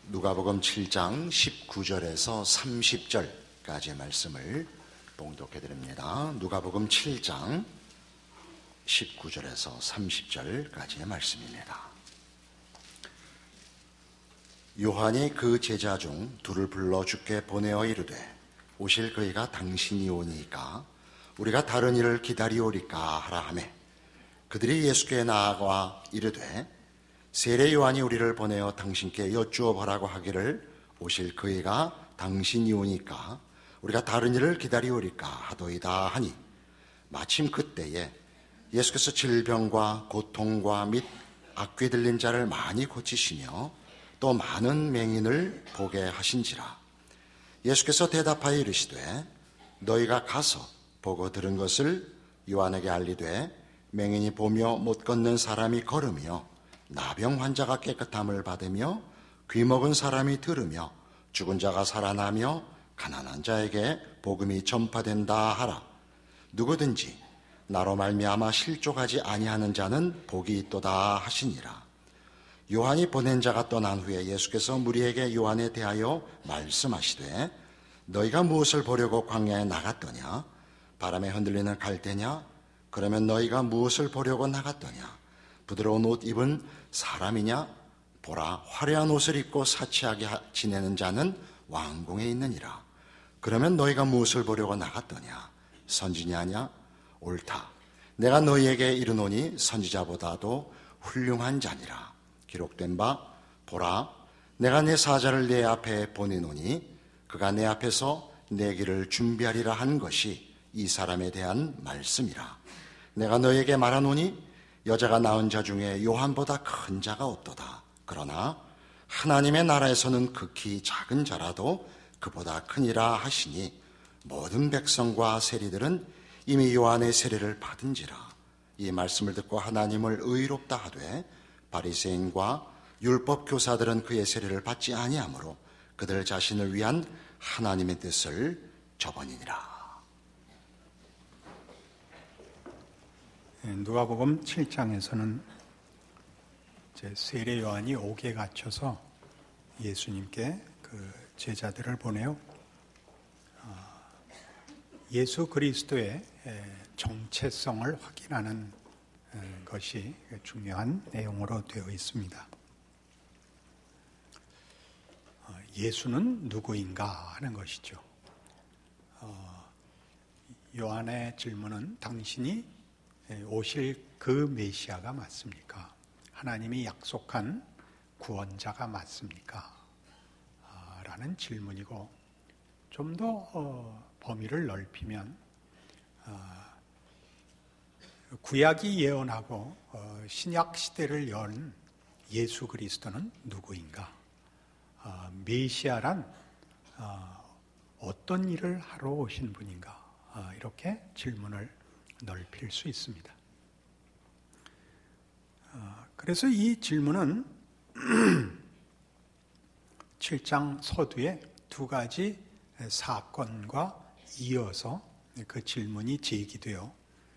누가복음 7장 19절에서 30절까지의 말씀을 봉독해 드립니다. 누가복음 7장 19절에서 30절까지의 말씀입니다. 요한이 그 제자 중 둘을 불러 주께 보내어 이르되 오실 그이가 당신이 오니까 우리가 다른 이를 기다리오리까 하라 하매 그들이 예수께 나아가 이르되 세례 요한이 우리를 보내어 당신께 여쭈어 보라고 하기를 오실 그이가 당신이 오니까 우리가 다른 이를 기다리오리까 하도이다 하니 마침 그때에 예수께서 질병과 고통과 및 악귀 들린 자를 많이 고치시며 또 많은 맹인을 보게 하신지라. 예수께서 대답하여 이르시되 너희가 가서 보고 들은 것을 요한에게 알리되 맹인이 보며 못 걷는 사람이 걸으며 나병 환자가 깨끗함을 받으며 귀먹은 사람이 들으며 죽은 자가 살아나며 가난한 자에게 복음이 전파된다 하라. 누구든지 나로 말미암아 실족하지 아니하는 자는 복이 있도다 하시니라. 요한이 보낸 자가 떠난 후에 예수께서 무리에게 요한에 대하여 말씀하시되 너희가 무엇을 보려고 광야에 나갔더냐? 바람에 흔들리는 갈대냐? 그러면 너희가 무엇을 보려고 나갔더냐? 부드러운 옷 입은 사람이냐? 보라, 화려한 옷을 입고 사치하게 지내는 자는 왕궁에 있느니라. 그러면 너희가 무엇을 보려고 나갔더냐? 선지자 아냐? 옳다. 내가 너희에게 이르노니 선지자보다도 훌륭한 자니라. 기록된 바 보라, 내가 내 사자를 내 앞에 보내노니 그가 내 앞에서 내 길을 준비하리라 한 것이 이 사람에 대한 말씀이라. 내가 너희에게 말하노니 여자가 낳은 자 중에 요한보다 큰 자가 없도다. 그러나 하나님의 나라에서는 극히 작은 자라도 그보다 크니라 하시니 모든 백성과 세리들은 이미 요한의 세례를 받은지라. 이 말씀을 듣고 하나님을 의롭다 하되 바리새인과 율법 교사들은 그의 세례를 받지 아니하므로 그들 자신을 위한 하나님의 뜻을 저버리니라. 누가복음 7장에서는 세례 요한이 옥에 갇혀서 예수님께 그 제자들을 보내요. 예수 그리스도의 정체성을 확인하는 것이 중요한 내용으로 되어 있습니다. 예수는 누구인가 하는 것이죠. 요한의 질문은 당신이 오실 그 메시아가 맞습니까? 하나님이 약속한 구원자가 맞습니까? 라는 질문이고, 좀 더 범위를 넓히면 구약이 예언하고 신약 시대를 연 예수 그리스도는 누구인가? 메시아란 어떤 일을 하러 오신 분인가? 이렇게 질문을 넓힐 수 있습니다. 그래서 이 질문은 7장 서두에 두 가지 사건과 이어서 그 질문이 제기되어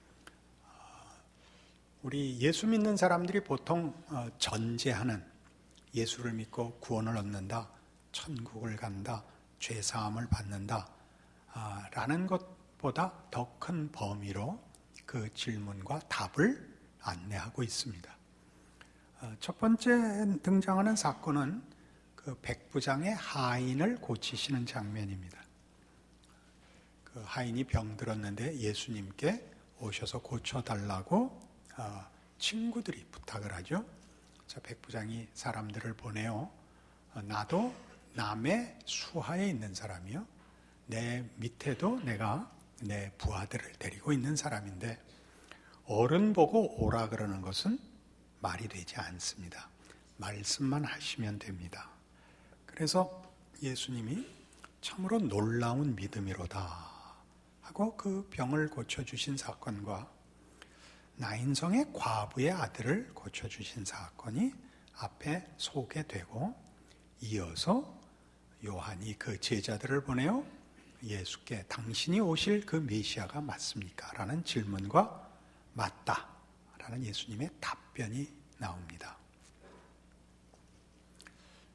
우리 예수 믿는 사람들이 보통 전제하는 예수를 믿고 구원을 얻는다, 천국을 간다, 죄사함을 받는다 라는 것보다 더 큰 범위로 그 질문과 답을 안내하고 있습니다. 첫 번째 등장하는 사건은 그 백부장의 하인을 고치시는 장면입니다. 그 하인이 병들었는데 예수님께 오셔서 고쳐달라고 친구들이 부탁을 하죠. 자, 백부장이 사람들을 보내요. 나도 남의 수하에 있는 사람이요. 내 밑에도 내가 내 부하들을 데리고 있는 사람인데 어른 보고 오라 그러는 것은 말이 되지 않습니다. 말씀만 하시면 됩니다. 그래서 예수님이 참으로 놀라운 믿음이로다 하고 그 병을 고쳐주신 사건과 나인성의 과부의 아들을 고쳐주신 사건이 앞에 소개되고 이어서 요한이 그 제자들을 보내어 예수께 당신이 오실 그 메시아가 맞습니까? 라는 질문과 맞다 라는 예수님의 답변이 나옵니다.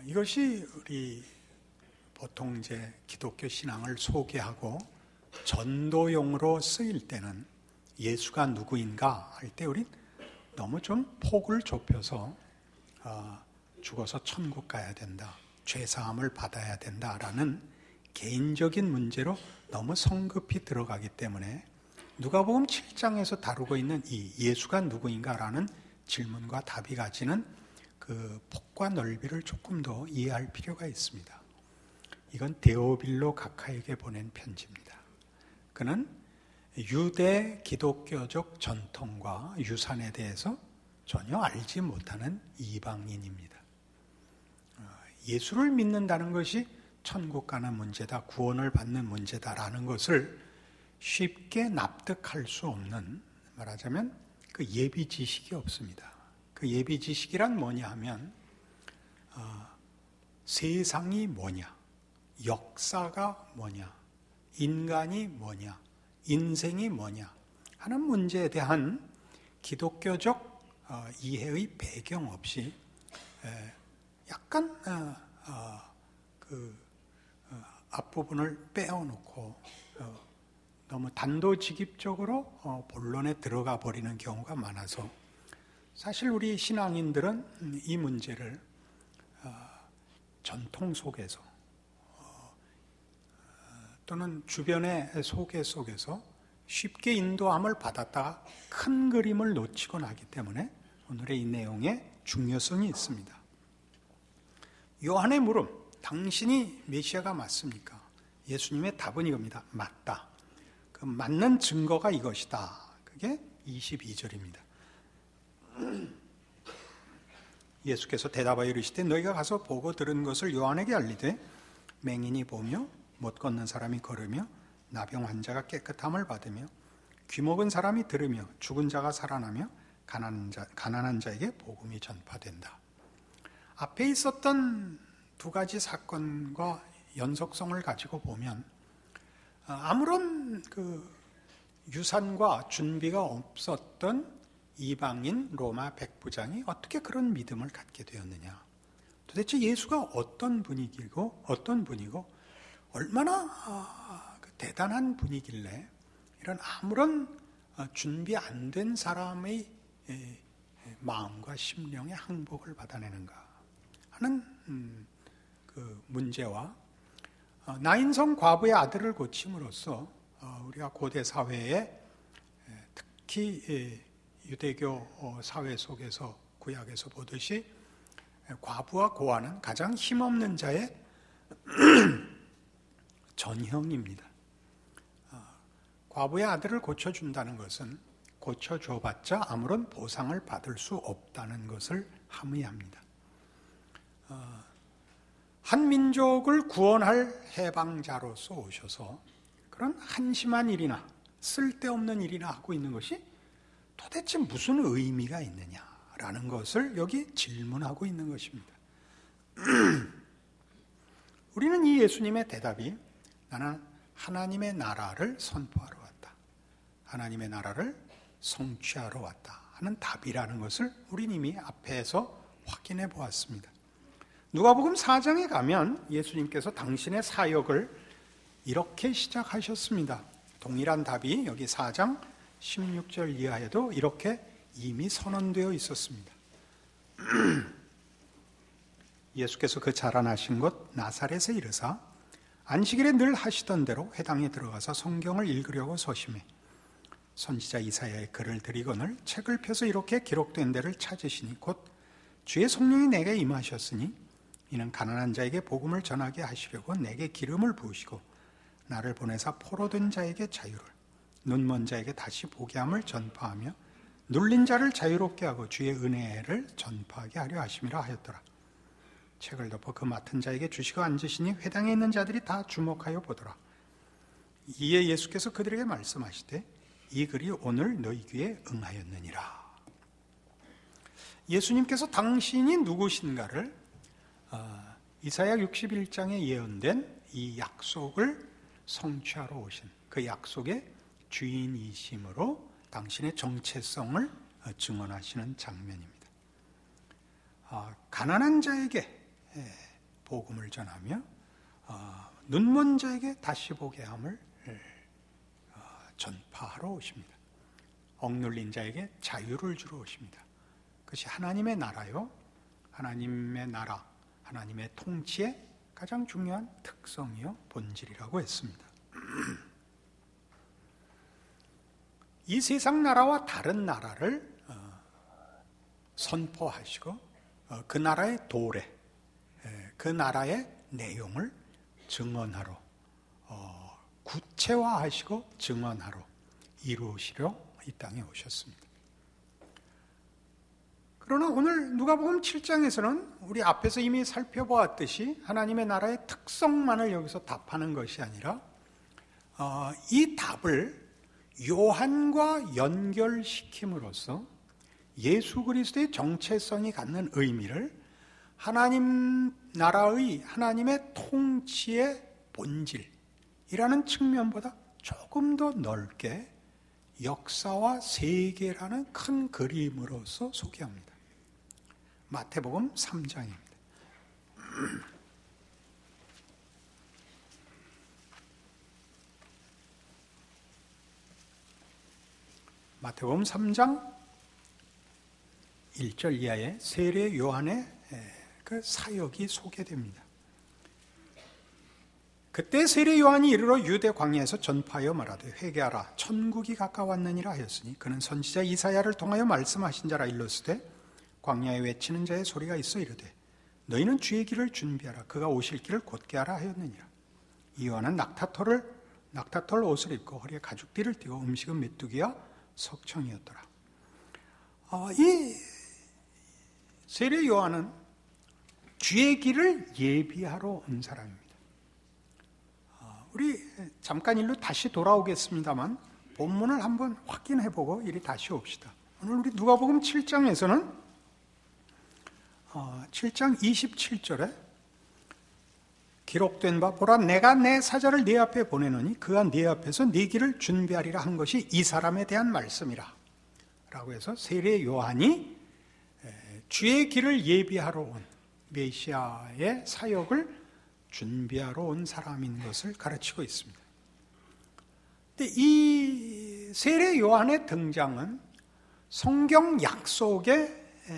이것이 우리 보통 이제 기독교 신앙을 소개하고 전도용으로 쓰일 때는 예수가 누구인가 할 때 우린 너무 좀 폭을 좁혀서 죽어서 천국 가야 된다, 죄사함을 받아야 된다라는 개인적인 문제로 너무 성급히 들어가기 때문에 누가복음 7장에서 다루고 있는 이 예수가 누구인가라는 질문과 답이 가지는 그 폭과 넓이를 조금 더 이해할 필요가 있습니다. 이건 데오빌로 각하에게 보낸 편지입니다. 그는 유대 기독교적 전통과 유산에 대해서 전혀 알지 못하는 이방인입니다. 예수를 믿는다는 것이 천국 가는 문제다, 구원을 받는 문제다라는 것을 쉽게 납득할 수 없는, 말하자면 그 예비 지식이 없습니다. 그 예비 지식이란 뭐냐 하면 세상이 뭐냐, 역사가 뭐냐, 인간이 뭐냐, 인생이 뭐냐 하는 문제에 대한 기독교적 이해의 배경 없이 약간 앞부분을 빼어놓고 너무 단도직입적으로 본론에 들어가 버리는 경우가 많아서 사실 우리 신앙인들은 이 문제를 전통 속에서 또는 주변의 소개 속에서 쉽게 인도함을 받았다가 큰 그림을 놓치곤 하기 때문에 오늘의 이 내용에 중요성이 있습니다. 요한의 물음, 당신이 메시아가 맞습니까? 예수님의 답은 이겁니다. 맞다. 그 맞는 증거가 이것이다. 그게 22절입니다. 예수께서 대답하여 이르시되 너희가 가서 보고 들은 것을 요한에게 알리되 맹인이 보며 못 걷는 사람이 걸으며 나병 환자가 깨끗함을 받으며 귀먹은 사람이 들으며 죽은 자가 살아나며 가난한 자에게 복음이 전파된다. 앞에 있었던 두 가지 사건과 연속성을 가지고 보면 아무런 그 유산과 준비가 없었던 이방인 로마 백부장이 어떻게 그런 믿음을 갖게 되었느냐? 도대체 예수가 어떤 분이고 얼마나 대단한 분이길래 이런 아무런 준비 안 된 사람의 마음과 심령의 항복을 받아내는가 하는 그 문제와 나인성 과부의 아들을 고침으로써 우리가 고대 사회에 특히 유대교 사회 속에서 구약에서 보듯이 과부와 고아는 가장 힘없는 자의 전형입니다. 과부의 아들을 고쳐준다는 것은 고쳐줘봤자 아무런 보상을 받을 수 없다는 것을 함의합니다. 한 민족을 구원할 해방자로서 오셔서 그런 한심한 일이나 쓸데없는 일이나 하고 있는 것이 도대체 무슨 의미가 있느냐라는 것을 여기 질문하고 있는 것입니다. 우리는 이 예수님의 대답이 나는 하나님의 나라를 선포하러 왔다, 하나님의 나라를 성취하러 왔다 하는 답이라는 것을 우린 이미 앞에서 확인해 보았습니다. 누가복음 4장에 가면 예수님께서 당신의 사역을 이렇게 시작하셨습니다. 동일한 답이 여기 4장 16절 이하에도 이렇게 이미 선언되어 있었습니다. 예수께서 그 자라나신 곳 나사렛에 이르사 안식일에 늘 하시던 대로 회당에 들어가서 성경을 읽으려고 서심해 선지자 이사야의 글을 들이거늘 책을 펴서 이렇게 기록된 데를 찾으시니 곧 주의 성령이 내게 임하셨으니 이는 가난한 자에게 복음을 전하게 하시려고 내게 기름을 부으시고 나를 보내사 포로된 자에게 자유를, 눈먼 자에게 다시 보게 함을 전파하며 눌린 자를 자유롭게 하고 주의 은혜를 전파하게 하려 하심이라 하였더라. 책을 덮어 그 맡은 자에게 주시고 앉으시니 회당에 있는 자들이 다 주목하여 보더라. 이에 예수께서 그들에게 말씀하시되 이 글이 오늘 너희 귀에 응하였느니라. 예수님께서 당신이 누구신가를 이사야 61장에 예언된 이 약속을 성취하러 오신 그 약속의 주인이심으로 당신의 정체성을 증언하시는 장면입니다. 가난한 자에게 복음을 전하며 눈먼 자에게 다시 보게 함을 전파하러 오십니다. 억눌린 자에게 자유를 주러 오십니다. 그것이 하나님의 나라요, 하나님의 나라, 하나님의 통치의 가장 중요한 특성이요 본질이라고 했습니다. 이 세상 나라와 다른 나라를 선포하시고 그 나라의 도래, 그 나라의 내용을 증언하러, 구체화하시고 증언하러 이루시려 이 땅에 오셨습니다. 그러나 오늘 누가복음 7장에서는 우리 앞에서 이미 살펴보았듯이 하나님의 나라의 특성만을 여기서 답하는 것이 아니라 이 답을 요한과 연결시킴으로써 예수 그리스도의 정체성이 갖는 의미를 하나님 나라의 하나님의 통치의 본질이라는 측면보다 조금 더 넓게 역사와 세계라는 큰 그림으로서 소개합니다. 마태복음 3장입니다. 마태복음 3장 1절 이하에 세례 요한의 그 사역이 소개됩니다. 그때 세례 요한이 이르러 유대 광야에서 전파하여 말하되 회개하라 천국이 가까웠느니라 하였으니 그는 선지자 이사야를 통하여 말씀하신 자라 일렀으되 광야에 외치는 자의 소리가 있어 이르되 너희는 주의 길을 준비하라 그가 오실 길을 곧게 하라 하였느니라. 이 요한은 낙타털 옷을 입고 허리에 가죽띠를 띠고 음식은 메뚜기와 석청이었더라. 이 세례 요한은 주의 길을 예비하러 온 사람입니다. 우리 잠깐 일로 다시 돌아오겠습니다만 본문을 한번 확인해보고 이리 다시 옵시다. 오늘 우리 누가복음 7장에서는 7장 27절에 기록된 바 보라 내가 내 사자를 네 앞에 보내노니 그가 네 앞에서 네 길을 준비하리라 한 것이 이 사람에 대한 말씀이라 라고 해서 세례 요한이 주의 길을 예비하러 온 메시아의 사역을 준비하러 온 사람인 것을 가르치고 있습니다. 근데 이 세례 요한의 등장은 성경 약속의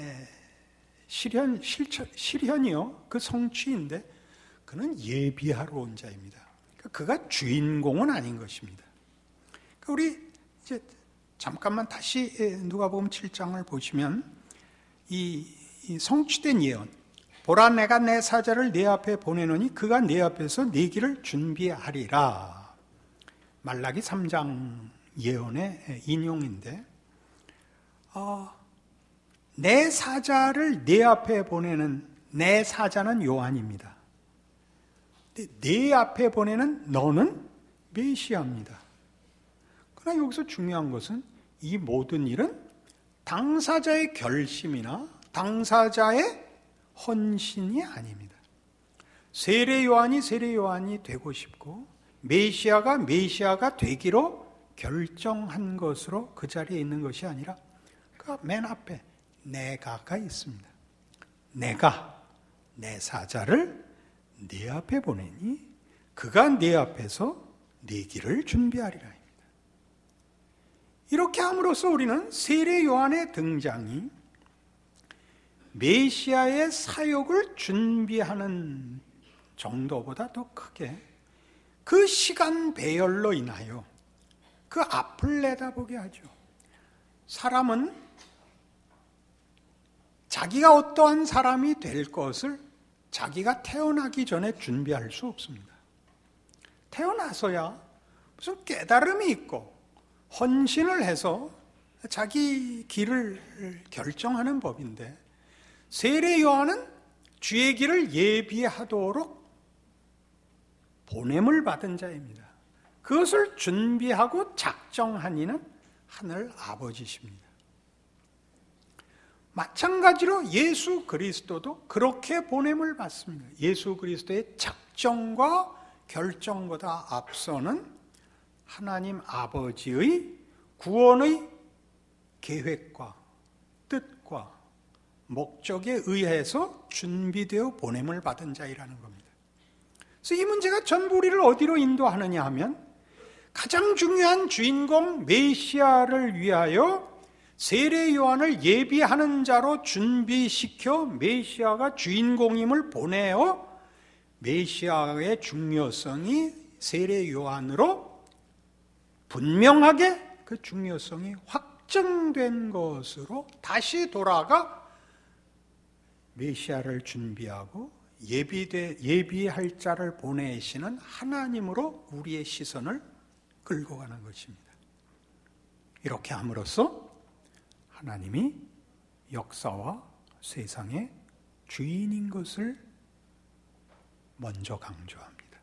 실현이요 그 성취인데 그는 예비하러 온 자입니다. 그가 주인공은 아닌 것입니다. 우리 이제 잠깐만 다시 누가복음 7장을 보시면 이 성취된 예언 보라 내가 내 사자를 네 앞에 보내노니 그가 네 앞에서 네 길을 준비하리라. 말라기 3장 예언의 인용인데 내 사자를 네 앞에 보내는 내 사자는 요한입니다. 네 앞에 보내는 너는 메시아입니다. 그러나 여기서 중요한 것은 이 모든 일은 당사자의 결심이나 당사자의 헌신이 아닙니다. 세례 요한이 되고 싶고 메시아가 되기로 결정한 것으로 그 자리에 있는 것이 아니라 그 맨 앞에 내가가 있습니다. 내가 내 사자를 네 앞에 보내니 그가 네 앞에서 네 길을 준비하리라. 이렇게 함으로써 우리는 세례 요한의 등장이 메시아의 사역을 준비하는 정도보다 더 크게 그 시간 배열로 인하여 그 앞을 내다보게 하죠. 사람은 자기가 어떠한 사람이 될 것을 자기가 태어나기 전에 준비할 수 없습니다. 태어나서야 무슨 깨달음이 있고 헌신을 해서 자기 길을 결정하는 법인데 세례 요한은 주의 길을 예비하도록 보냄을 받은 자입니다. 그것을 준비하고 작정한 이는 하늘 아버지십니다. 마찬가지로 예수 그리스도도 그렇게 보냄을 받습니다. 예수 그리스도의 작정과 결정보다 앞서는 하나님 아버지의 구원의 계획과 뜻과 목적에 의해서 준비되어 보냄을 받은 자이라는 겁니다. 그래서 이 문제가 전부 우리를 어디로 인도하느냐 하면 가장 중요한 주인공 메시아를 위하여 세례 요한을 예비하는 자로 준비시켜 메시아가 주인공임을 보내어 메시아의 중요성이 세례 요한으로 분명하게 그 중요성이 확정된 것으로 다시 돌아가 메시아를 준비하고 예비할 자를 보내시는 하나님으로 우리의 시선을 끌고 가는 것입니다. 이렇게 함으로써 하나님이 역사와 세상의 주인인 것을 먼저 강조합니다.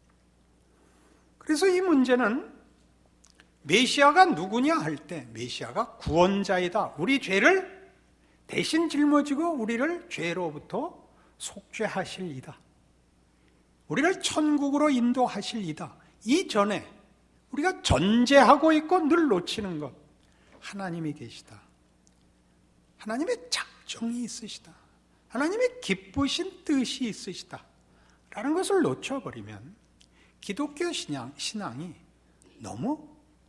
그래서 이 문제는 메시아가 누구냐 할 때 메시아가 구원자이다. 우리 죄를 대신 짊어지고 우리를 죄로부터 속죄하실 이다. 우리를 천국으로 인도하실 이다. 이전에 우리가 전제하고 있고 늘 놓치는 것, 하나님이 계시다. 하나님의 작정이 있으시다. 하나님의 기쁘신 뜻이 있으시다. 라는 것을 놓쳐버리면 기독교 신앙이 너무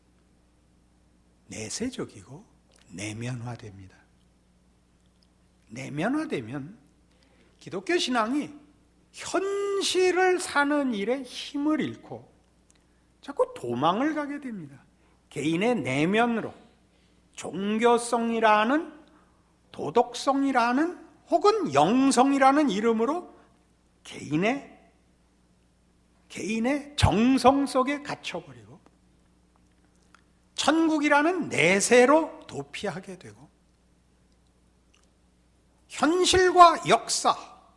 내세적이고 내면화됩니다. 내면화되면 기독교 신앙이 현실을 사는 일에 힘을 잃고 자꾸 도망을 가게 됩니다. 개인의 내면으로 종교성이라는, 도덕성이라는 혹은 영성이라는 이름으로 개인의 정성 속에 갇혀버리고 천국이라는 내세로 도피하게 되고 현실과 역사,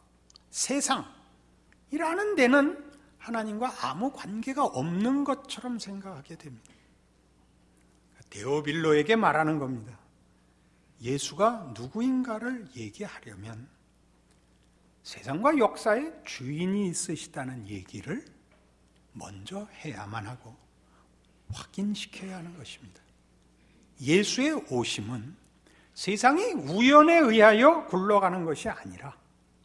세상이라는 데는 하나님과 아무 관계가 없는 것처럼 생각하게 됩니다. 데오빌로에게 말하는 겁니다. 예수가 누구인가를 얘기하려면 세상과 역사의 주인이 있으시다는 얘기를 먼저 해야만 하고 확인시켜야 하는 것입니다. 예수의 오심은 세상이 우연에 의하여 굴러가는 것이 아니라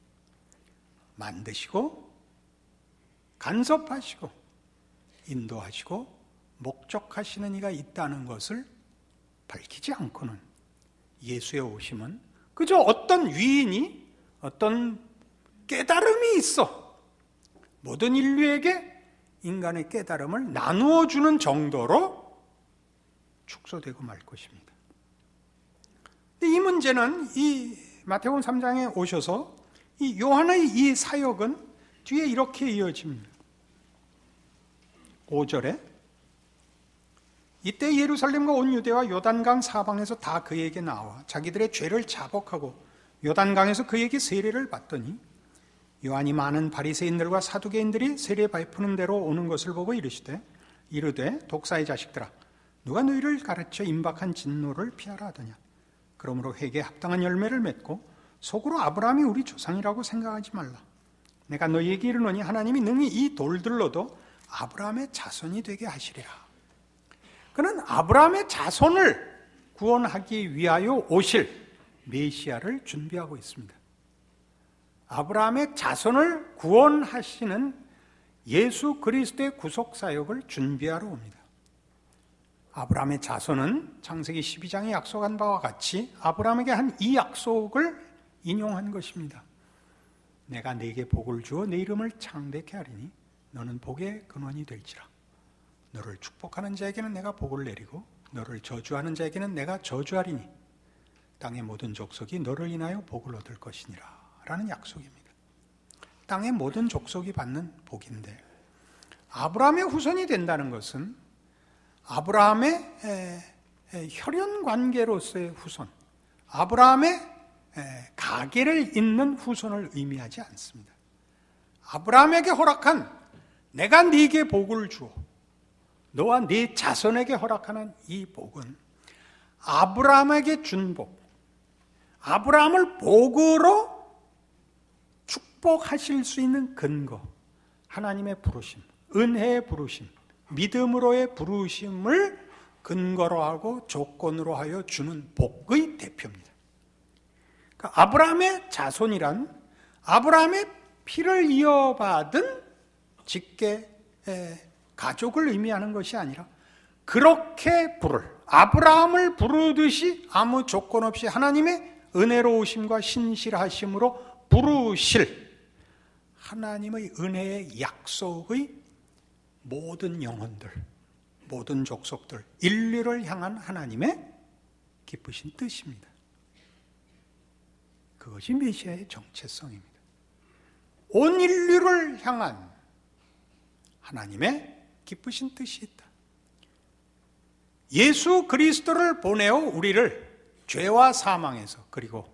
만드시고 간섭하시고 인도하시고 목적하시는 이가 있다는 것을 밝히지 않고는 예수의 오심은 그저 어떤 위인이 어떤 깨달음이 있어 모든 인류에게 인간의 깨달음을 나누어 주는 정도로 축소되고 말 것입니다. 근데 이 문제는 이 마태복음 3장에 오셔서 이 요한의 이 사역은 뒤에 이렇게 이어집니다. 5절에 이때 예루살렘과 온 유대와 요단강 사방에서 다 그에게 나와 자기들의 죄를 자복하고 요단강에서 그에게 세례를 받더니 요한이 많은 바리새인들과 사두개인들이 세례 베푸는 대로 오는 것을 보고 이르되 독사의 자식들아 누가 너희를 가르쳐 임박한 진노를 피하라 하더냐. 그러므로 회개에 합당한 열매를 맺고 속으로 아브라함이 우리 조상이라고 생각하지 말라. 내가 너희에게 이르노니 하나님이 능히 이 돌들로도 아브라함의 자손이 되게 하시리라. 그는 아브라함의 자손을 구원하기 위하여 오실 메시아를 준비하고 있습니다. 아브라함의 자손을 구원하시는 예수 그리스도의 구속사역을 준비하러 옵니다. 아브라함의 자손은 창세기 12장에 약속한 바와 같이 아브라함에게 한 이 약속을 인용한 것입니다. 내가 네게 복을 주어 네 이름을 창대케 하리니 너는 복의 근원이 될지라. 너를 축복하는 자에게는 내가 복을 내리고 너를 저주하는 자에게는 내가 저주하리니 땅의 모든 족속이 너를 인하여 복을 얻을 것이니라 라는 약속입니다. 땅의 모든 족속이 받는 복인데 아브라함의 후손이 된다는 것은 아브라함의 혈연 관계로서의 후손, 아브라함의 가계를 잇는 후손을 의미하지 않습니다. 아브라함에게 허락한 내가 네게 복을 주어 너와 네 자손에게 허락하는 이 복은 아브라함에게 준 복, 아브라함을 복으로 축복하실 수 있는 근거, 하나님의 부르심, 은혜의 부르심, 믿음으로의 부르심을 근거로 하고 조건으로 하여 주는 복의 대표입니다. 그러니까 아브라함의 자손이란 아브라함의 피를 이어받은 직계 가족을 의미하는 것이 아니라 그렇게 아브라함을 부르듯이 아무 조건 없이 하나님의 은혜로우심과 신실하심으로 부르실 하나님의 은혜의 약속의 모든 영혼들, 모든 족속들, 인류를 향한 하나님의 기쁘신 뜻입니다. 그것이 메시아의 정체성입니다. 온 인류를 향한 하나님의 기쁘신 뜻이 있다. 예수 그리스도를 보내어 우리를 죄와 사망에서 그리고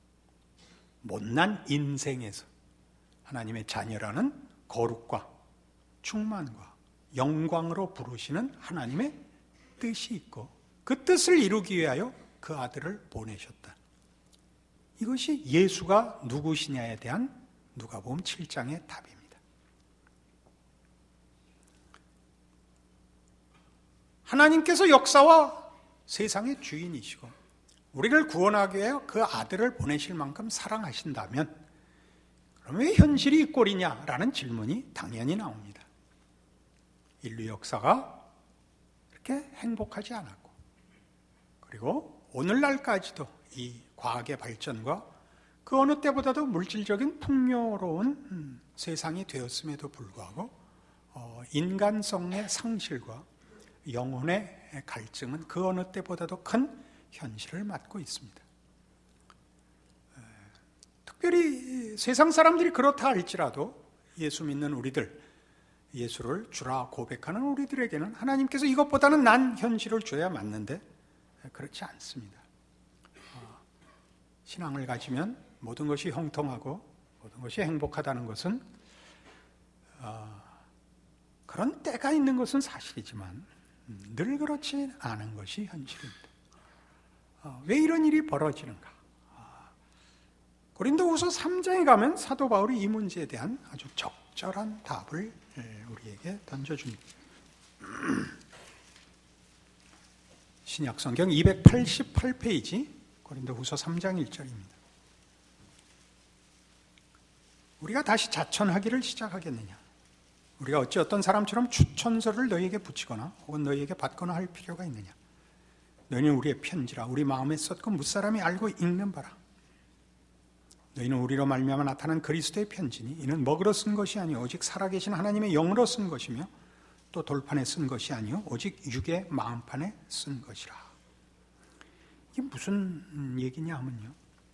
못난 인생에서 하나님의 자녀라는 거룩과 충만과 영광으로 부르시는 하나님의 뜻이 있고 그 뜻을 이루기 위하여 그 아들을 보내셨다. 이것이 예수가 누구시냐에 대한 누가복음 7장의 답입니다. 하나님께서 역사와 세상의 주인이시고 우리를 구원하기 위하여 그 아들을 보내실 만큼 사랑하신다면 그럼 왜 현실이 이 꼴이냐라는 질문이 당연히 나옵니다. 인류 역사가 그렇게 행복하지 않았고 그리고 오늘날까지도 이 과학의 발전과 그 어느 때보다도 물질적인 풍요로운 세상이 되었음에도 불구하고 인간성의 상실과 영혼의 갈증은 그 어느 때보다도 큰 현실을 맞고 있습니다. 특별히 세상 사람들이 그렇다 할지라도 예수 믿는 우리들, 예수를 주라 고백하는 우리들에게는 하나님께서 이것보다는 난 현실을 줘야 맞는데 그렇지 않습니다. 신앙을 가지면 모든 것이 형통하고 모든 것이 행복하다는 것은 그런 때가 있는 것은 사실이지만 늘 그렇지 않은 것이 현실입니다. 왜 이런 일이 벌어지는가? 고린도후서 3장에 가면 사도 바울이 이 문제에 대한 아주 적절한 답을 우리에게 던져줍니다. 신약성경 288페이지 고린도후서 3장 1절입니다. 우리가 다시 자천하기를 시작하겠느냐? 우리가 어찌 어떤 사람처럼 추천서를 너희에게 붙이거나 혹은 너희에게 받거나 할 필요가 있느냐? 너희는 우리의 편지라 우리 마음에 썼고 무사람이 알고 읽는 바라. 너희는 우리로 말미암아 나타난 그리스도의 편지니 이는 먹으로 쓴 것이 아니요 오직 살아계신 하나님의 영으로 쓴 것이며 또 돌판에 쓴 것이 아니요 오직 육의 마음판에 쓴 것이라. 이게 무슨 얘기냐 하면요,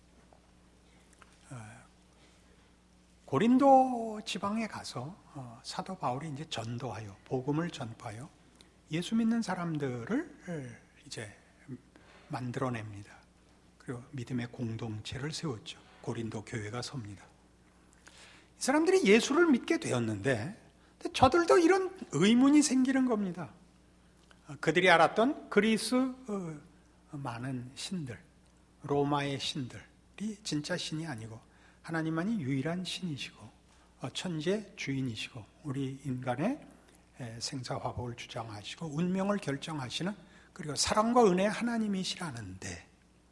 고린도 지방에 가서 사도 바울이 이제 전도하여 복음을 전파하여 예수 믿는 사람들을 이제 만들어냅니다. 그리고 믿음의 공동체를 세웠죠. 고린도 교회가 섭니다. 이 사람들이 예수를 믿게 되었는데 저들도 이런 의문이 생기는 겁니다. 그들이 알았던 그리스 많은 신들, 로마의 신들이 진짜 신이 아니고 하나님만이 유일한 신이시고 천지의 주인이시고 우리 인간의 생사화복을 주장하시고 운명을 결정하시는 그리고 사랑과 은혜의 하나님이시라는데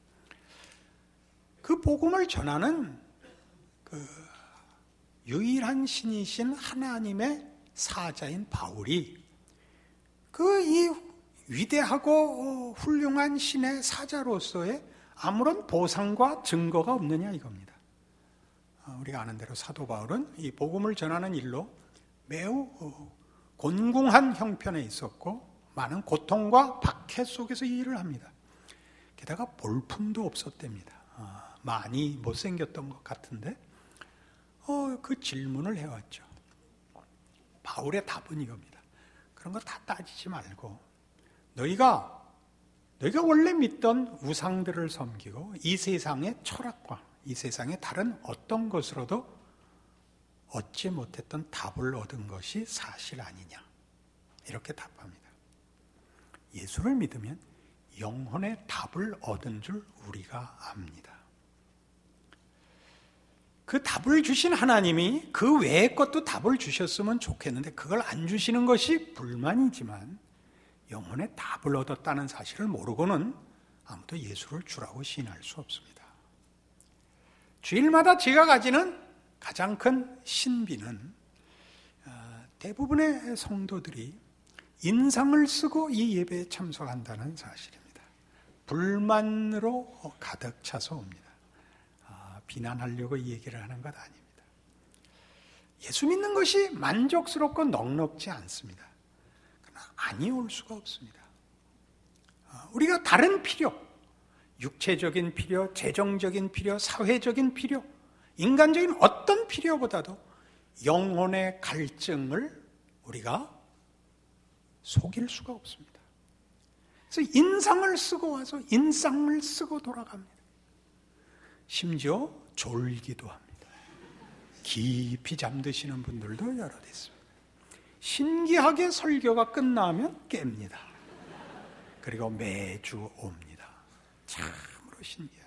그 복음을 전하는 그 유일한 신이신 하나님의 사자인 바울이 그 이 위대하고 훌륭한 신의 사자로서의 아무런 보상과 증거가 없느냐 이겁니다. 우리가 아는 대로 사도 바울은 이 복음을 전하는 일로 매우 곤궁한 형편에 있었고 많은 고통과 박해 속에서 이 일을 합니다. 게다가 볼품도 없었답니다. 많이 못생겼던 것 같은데 그 질문을 해왔죠. 바울의 답은 이겁니다. 그런 거 다 따지지 말고 너희가 원래 믿던 우상들을 섬기고 이 세상의 철학과 이 세상의 다른 어떤 것으로도 얻지 못했던 답을 얻은 것이 사실 아니냐 이렇게 답합니다. 예수를 믿으면 영혼의 답을 얻은 줄 우리가 압니다. 그 답을 주신 하나님이 그 외의 것도 답을 주셨으면 좋겠는데 그걸 안 주시는 것이 불만이지만 영혼의 답을 얻었다는 사실을 모르고는 아무도 예수를 주라고 시인할 수 없습니다. 주일마다 제가 가지는 가장 큰 신비는 대부분의 성도들이 인상을 쓰고 이 예배에 참석한다는 사실입니다. 불만으로 가득 차서 옵니다. 비난하려고 이 얘기를 하는 것 아닙니다. 예수 믿는 것이 만족스럽고 넉넉지 않습니다. 그러나 아니올 수가 없습니다. 우리가 다른 필요, 육체적인 필요, 재정적인 필요, 사회적인 필요, 인간적인 어떤 필요보다도 영혼의 갈증을 우리가 속일 수가 없습니다. 그래서 인상을 쓰고 와서 인상을 쓰고 돌아갑니다. 심지어 졸기도 합니다. 깊이 잠드시는 분들도 여러 있습니다. 신기하게 설교가 끝나면 깹니다. 그리고 매주 옵니다. 참으로 신기하죠.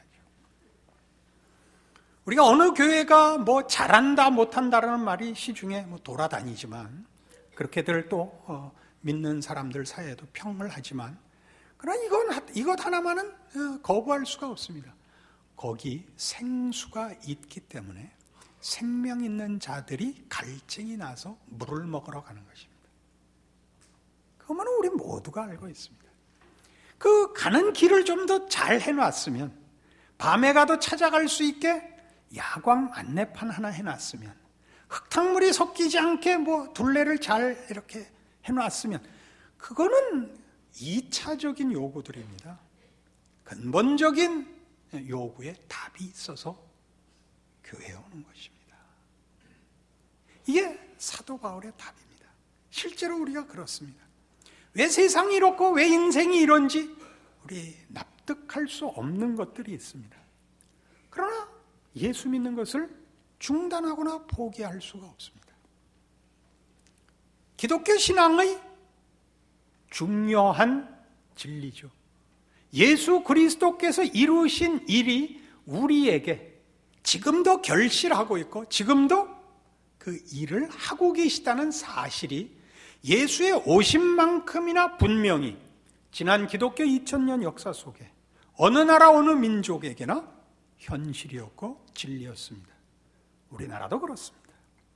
우리가 어느 교회가 뭐 잘한다 못한다라는 말이 시중에 돌아다니지만 그렇게들 또 믿는 사람들 사이에도 평을 하지만 그러나 이것 하나만은 거부할 수가 없습니다. 거기 생수가 있기 때문에 생명 있는 자들이 갈증이 나서 물을 먹으러 가는 것입니다. 그것만은 우리 모두가 알고 있습니다. 그 가는 길을 좀 더 잘 해놨으면, 밤에 가도 찾아갈 수 있게 야광 안내판 하나 해놨으면, 흙탕물이 섞이지 않게 둘레를 잘 이렇게 해놨으면, 그거는 2차적인 요구들입니다. 근본적인 요구에 답이 있어서 교회에 오는 것입니다. 이게 사도 바울의 답입니다. 실제로 우리가 그렇습니다. 왜 세상이 이렇고 왜 인생이 이런지 우리 납득할 수 없는 것들이 있습니다. 그러나 예수 믿는 것을 중단하거나 포기할 수가 없습니다. 기독교 신앙의 중요한 진리죠. 예수 그리스도께서 이루신 일이 우리에게 지금도 결실하고 있고 지금도 그 일을 하고 계시다는 사실이 예수의 오심만큼이나 분명히 지난 기독교 2000년 역사 속에 어느 나라 어느 민족에게나 현실이었고 진리였습니다. 우리나라도 그렇습니다.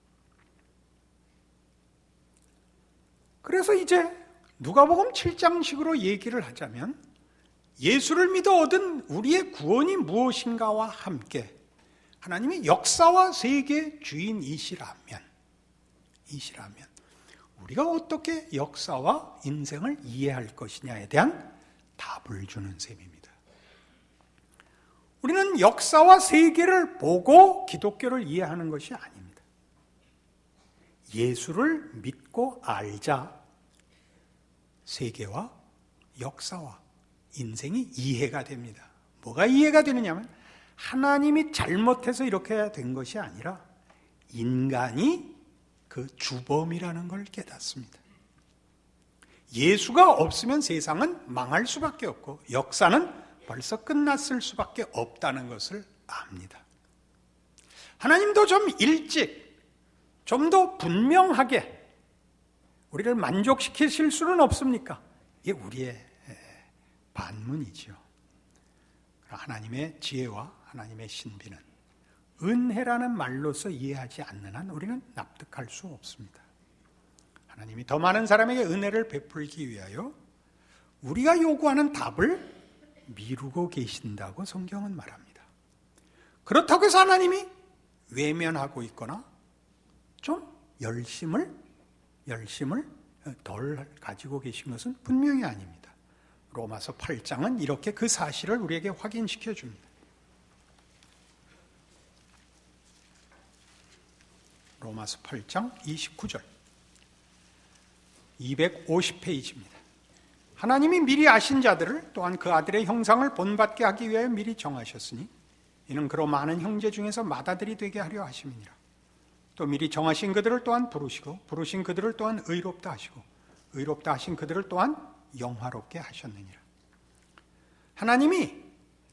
그래서 이제 누가복음 7장식으로 얘기를 하자면 예수를 믿어 얻은 우리의 구원이 무엇인가와 함께 하나님이 역사와 세계의 주인이시라면 우리가 어떻게 역사와 인생을 이해할 것이냐에 대한 답을 주는 셈입니다. 우리는 역사와 세계를 보고 기독교를 이해하는 것이 아닙니다. 예수를 믿고 알자 세계와 역사와 인생이 이해가 됩니다. 뭐가 이해가 되느냐면 하나님이 잘못해서 이렇게 된 것이 아니라 인간이 그 주범이라는 걸 깨닫습니다. 예수가 없으면 세상은 망할 수밖에 없고 역사는 벌써 끝났을 수밖에 없다는 것을 압니다. 하나님도 좀 일찍, 좀 더 분명하게 우리를 만족시키실 수는 없습니까? 이게 우리의 반문이죠. 하나님의 지혜와 하나님의 신비는 은혜라는 말로서 이해하지 않는 한 우리는 납득할 수 없습니다. 하나님이 더 많은 사람에게 은혜를 베풀기 위하여 우리가 요구하는 답을 미루고 계신다고 성경은 말합니다. 그렇다고 해서 하나님이 외면하고 있거나 좀 열심을 덜 가지고 계신 것은 분명히 아닙니다. 로마서 8장은 이렇게 그 사실을 우리에게 확인시켜 줍니다. 로마서 8장 29절 250페이지입니다. 하나님이 미리 아신 자들을 또한 그 아들의 형상을 본받게 하기 위하여 미리 정하셨으니 이는 그로 많은 형제 중에서 맏아들이 되게 하려 하심이니라. 또 미리 정하신 그들을 또한 부르시고 부르신 그들을 또한 의롭다 하시고 의롭다 하신 그들을 또한 영화롭게 하셨느니라. 하나님이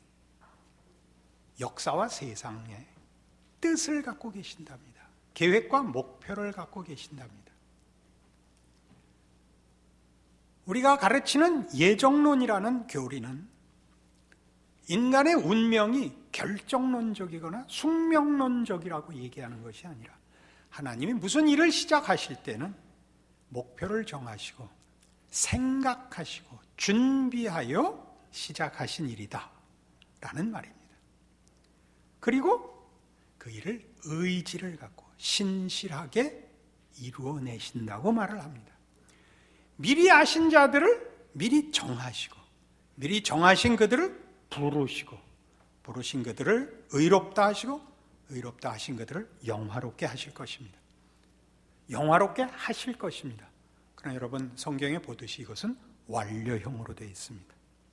역사와 세상의 뜻을 갖고 계신답니다. 계획과 목표를 갖고 계신답니다. 우리가 가르치는 예정론이라는 교리는 인간의 운명이 결정론적이거나 숙명론적이라고 얘기하는 것이 아니라 하나님이 무슨 일을 시작하실 때는 목표를 정하시고 생각하시고 준비하여 시작하신 일이다 라는 말입니다. 그리고 그 일을 의지를 갖고 신실하게 이루어내신다고 말을 합니다. 미리 아신 자들을 미리 정하시고 미리 정하신 그들을 부르신 그들을 의롭다 하시고 의롭다 하신 그들을 영화롭게 하실 것입니다. 영화롭게 하실 것입니다. 그러나 여러분 성경에 보듯이 이것은 완료형으로 되어 있습니다.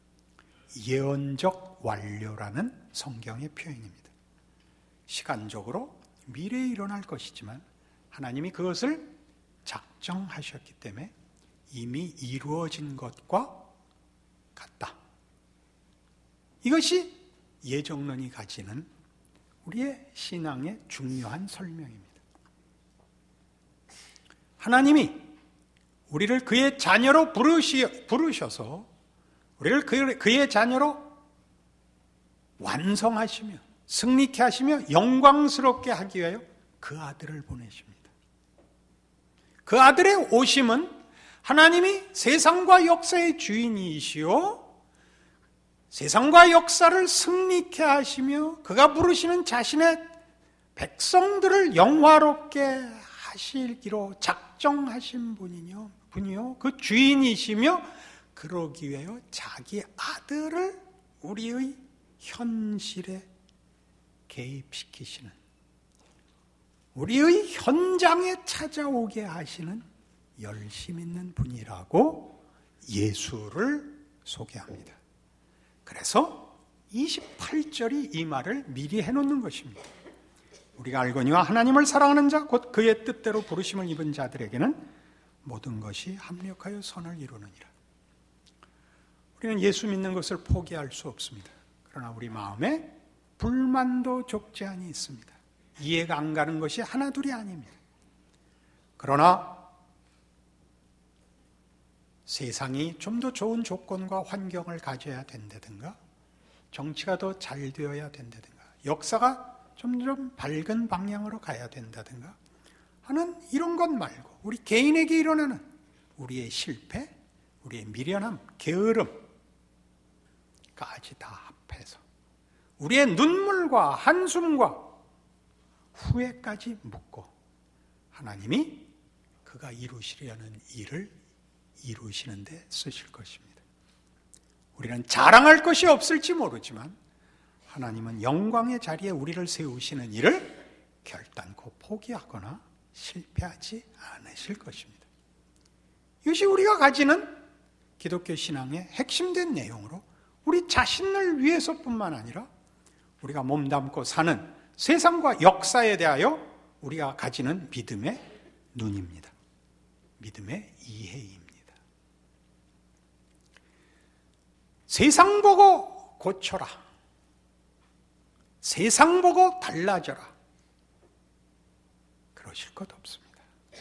예언적 완료라는 성경의 표현입니다. 시간적으로 미래에 일어날 것이지만 하나님이 그것을 작정하셨기 때문에 이미 이루어진 것과 같다. 이것이 예정론이 가지는 우리의 신앙의 중요한 설명입니다. 하나님이 우리를 그의 자녀로 부르셔서 우리를 그의 자녀로 완성하시며 승리케 하시며 영광스럽게 하기 위하여 그 아들을 보내십니다. 그 아들의 오심은 하나님이 세상과 역사의 주인이시오 세상과 역사를 승리케 하시며 그가 부르시는 자신의 백성들을 영화롭게 하시기로 작정하신 분이요 그 주인이시며 그러기 위하여 자기 아들을 우리의 현실에 개입시키시는 우리의 현장에 찾아오게 하시는 열심 있는 분이라고 예수를 소개합니다. 그래서 28절이 이 말을 미리 해놓는 것입니다. 우리가 알거니와 하나님을 사랑하는 자 곧 그의 뜻대로 부르심을 입은 자들에게는 모든 것이 합력하여 선을 이루느니라. 우리는 예수 믿는 것을 포기할 수 없습니다. 그러나 우리 마음에 불만도 적지 않이 있습니다. 이해가 안 가는 것이 하나둘이 아닙니다. 그러나 세상이 좀 더 좋은 조건과 환경을 가져야 된다든가 정치가 더 잘 되어야 된다든가 역사가 점점 밝은 방향으로 가야 된다든가 하는 이런 것 말고 우리 개인에게 일어나는 우리의 실패, 우리의 미련함, 게으름까지 다 합해서 우리의 눈물과 한숨과 후회까지 묻고 하나님이 그가 이루시려는 일을 이루시는데 쓰실 것입니다. 우리는 자랑할 것이 없을지 모르지만 하나님은 영광의 자리에 우리를 세우시는 일을 결단코 포기하거나 실패하지 않으실 것입니다. 이것이 우리가 가지는 기독교 신앙의 핵심된 내용으로 우리 자신을 위해서뿐만 아니라 우리가 몸담고 사는 세상과 역사에 대하여 우리가 가지는 믿음의 눈입니다. 믿음의 이해입니다. 세상 보고 고쳐라. 세상 보고 달라져라. 그러실 것 없습니다.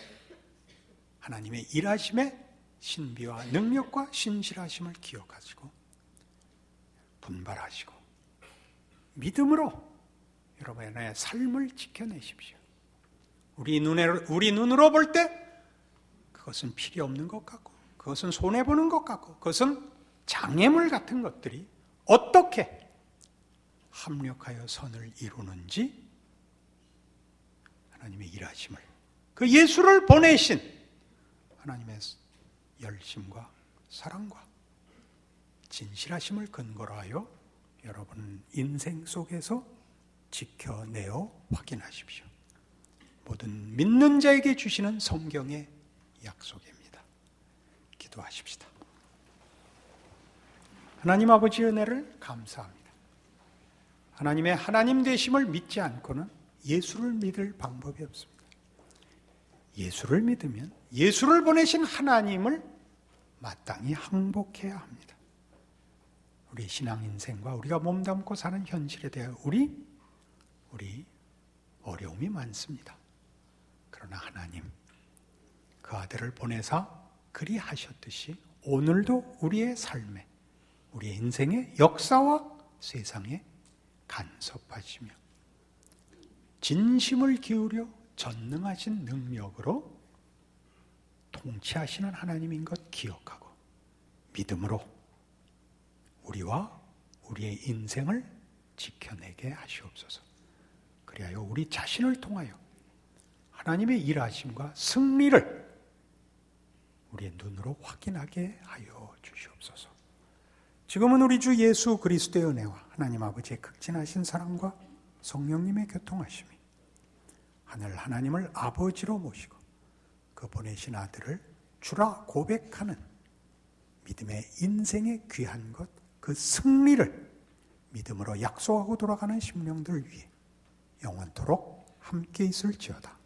하나님의 일하심의 신비와 능력과 신실하심을 기억하시고 분발하시고 믿음으로 여러분의 삶을 지켜내십시오. 우리 눈으로 볼 때 그것은 필요 없는 것 같고 그것은 손해보는 것 같고 그것은 장애물 같은 것들이 어떻게 합력하여 선을 이루는지 하나님의 일하심을 그 예수를 보내신 하나님의 열심과 사랑과 진실하심을 근거로 하여 여러분 인생 속에서 지켜내어 확인하십시오. 모든 믿는 자에게 주시는 성경의 약속입니다. 기도하십시다. 하나님 아버지 은혜를 감사합니다. 하나님의 하나님 되심을 믿지 않고는 예수를 믿을 방법이 없습니다. 예수를 믿으면 예수를 보내신 하나님을 마땅히 항복해야 합니다. 우리 신앙 인생과 우리가 몸담고 사는 현실에 대해 우리 어려움이 많습니다. 그러나 하나님 그 아들을 보내사 그리 하셨듯이 오늘도 우리의 삶에 우리의 인생의 역사와 세상에 간섭하시며 진심을 기울여 전능하신 능력으로 통치하시는 하나님인 것 기억하고 믿음으로 우리와 우리의 인생을 지켜내게 하시옵소서. 그리하여 우리 자신을 통하여 하나님의 일하심과 승리를 우리의 눈으로 확인하게 하여 주시옵소서. 지금은 우리 주 예수 그리스도의 은혜와 하나님 아버지의 극진하신 사랑과 성령님의 교통하심이 하늘 하나님을 아버지로 모시고 그 보내신 아들을 주라 고백하는 믿음의 인생의 귀한 것, 그 승리를 믿음으로 약속하고 돌아가는 심령들 위해 영원토록 함께 있을지어다.